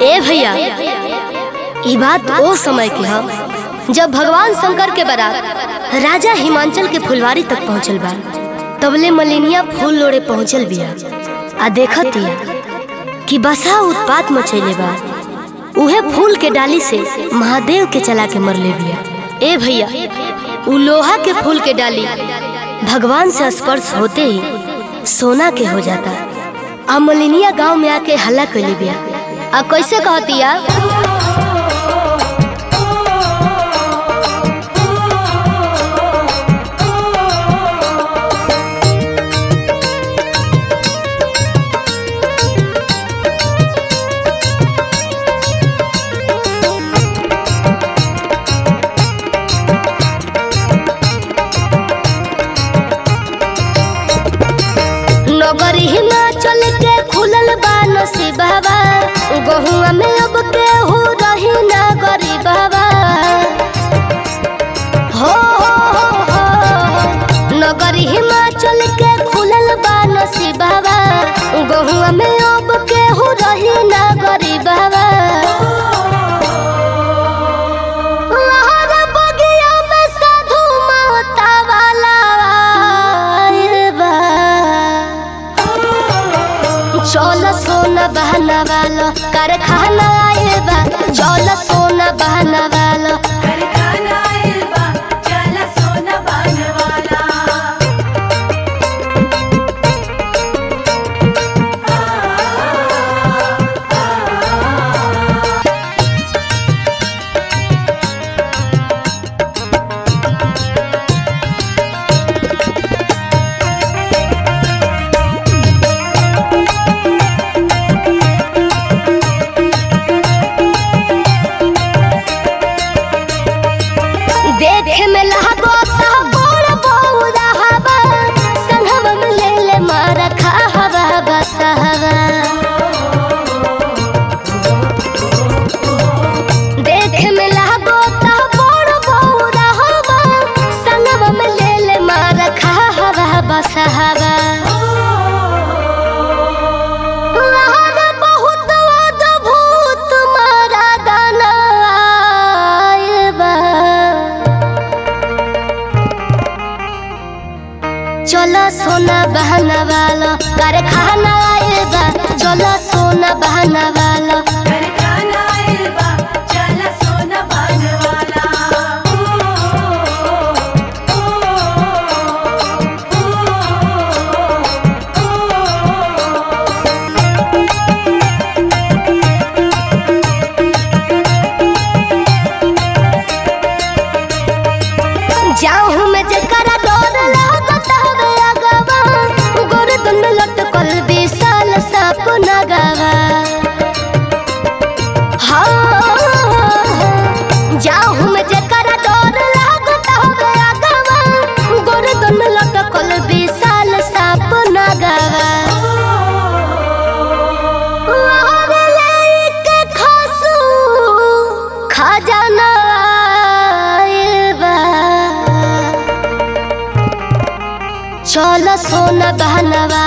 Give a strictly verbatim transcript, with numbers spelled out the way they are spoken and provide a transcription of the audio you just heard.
ए भैया, ई बात ओ समय के ह जब भगवान शंकर के बारात राजा हिमांचल के फुलवारी तक पहुँचल बा। तबले मलिनिया फूल लोड़े पहुँचल बिया आ देखत हिया कि बसा उत्पात मचैले बा। उहे फूल के डाली से महादेव के चला के मरले बिया। ए भैया, उ लोहा के फूल के डाली भगवान से स्पर्श होते ही सोना के हो जाता। आ मलिनिया गांव में आके हल्ला कैली बिया। आ कैसे कहतिया, नगर हिमाचल के खुलल बा नसीबवा, गहुआ में अब केहू रही ना गरीबवा। हो हो हो नगर हिमाचल के खुलल बा नसीबवा, गहुआ में अब केहू रही ना गरीबवा। चल सोना बहना वालो कारखाना आइल बा, चल सोना बहना वालो कारखाना आइल बा, चल सोना बहना वाला। देखे में लहगो ता बोल बौरा हवा, संगवा में ले ले मारा खाहवा बसहवा। देखे में लहगो ता बोल बौरा हवा, संगवा में ले ले मारा खाहवा बसहवा। चलो सोना बहना वालो कारखाना आइल बा, चलो सोना बहना वालो कारखाना आइल बा, चल सोना बहना वाला। जाऊँ मैं जकरा डर लागत हवे अगवा, गोरदन में लटकल विशाल साप नगवा। हाँ, जाऊँ मैं जकरा डर लागत हवे अगवा, गोरदन में लटकल विशाल साप नगवा। खजाना चल सोना बहना